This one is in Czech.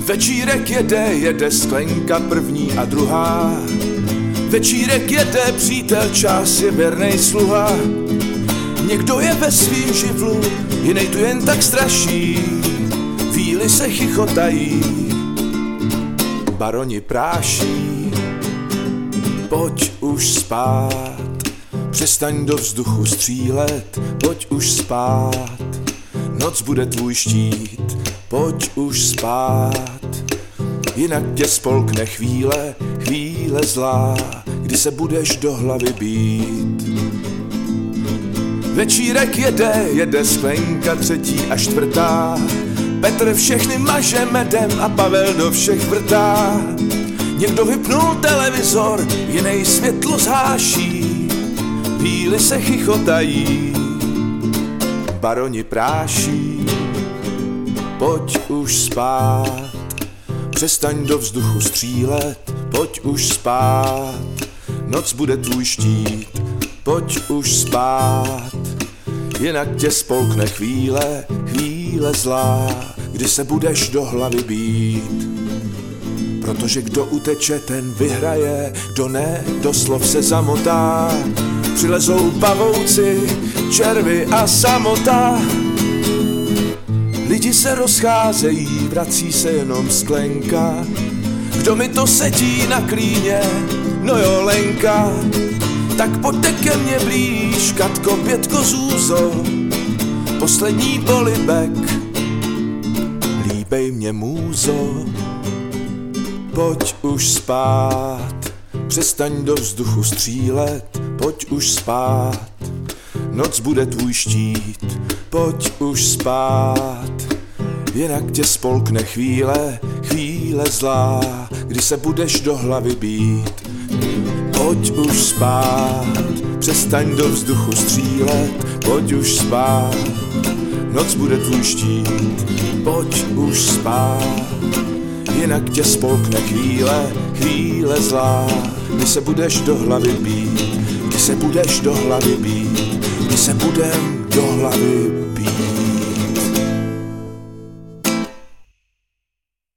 Večírek jede sklenka první a druhá. Večírek jede, přítel, čas je věrnej sluha. Někdo je ve svým živlu, jinej tu jen tak straší. Víly se chichotají, baroni práší. Pojď už spát, přestaň do vzduchu střílet. Pojď už spát, noc bude tvůj štít. Pojď už spát, jinak tě spolkne chvíle zlá, kdy se budeš do hlavy bít. Večírek jede sklenka třetí a čtvrtá. Petr všechny maže medem a Pavel do všech vrtá. Někdo vypnul televizor, jinej světlo zháší. Víly se chichotají, baroni práší. Pojď už spát, přestaň do vzduchu střílet. Pojď už spát, noc bude tvůj štít. Pojď už spát, jinak tě spolkne chvíle zlá, kdy se budeš do hlavy bít. Protože kdo uteče, ten vyhraje, kdo ne, do slov se zamotá. Přilezou pavouci, červy a samota. Lidi se rozcházejí, vrací se jenom sklenka. Kdo mi to sedí na klíně, no jo, Lenka. Tak pojďte ke mně blíž, Katko, Pětko, Zůzo. Poslední polibek, líbej mě můzo. Pojď už spát, přestaň do vzduchu střílet. Pojď už spát, noc bude tvůj štít. Pojď už spát, jinak tě spolkne chvíle zlá, kdy se budeš do hlavy bít. Pojď už spát, přestaň do vzduchu střílet. Pojď už spát, noc bude tvůj štít. Pojď už spát, jinak tě spolkne chvíle zlá, kdy se budeš do hlavy bít. Kdy se budeš do hlavy bít, kdy se budem do hlavy bít.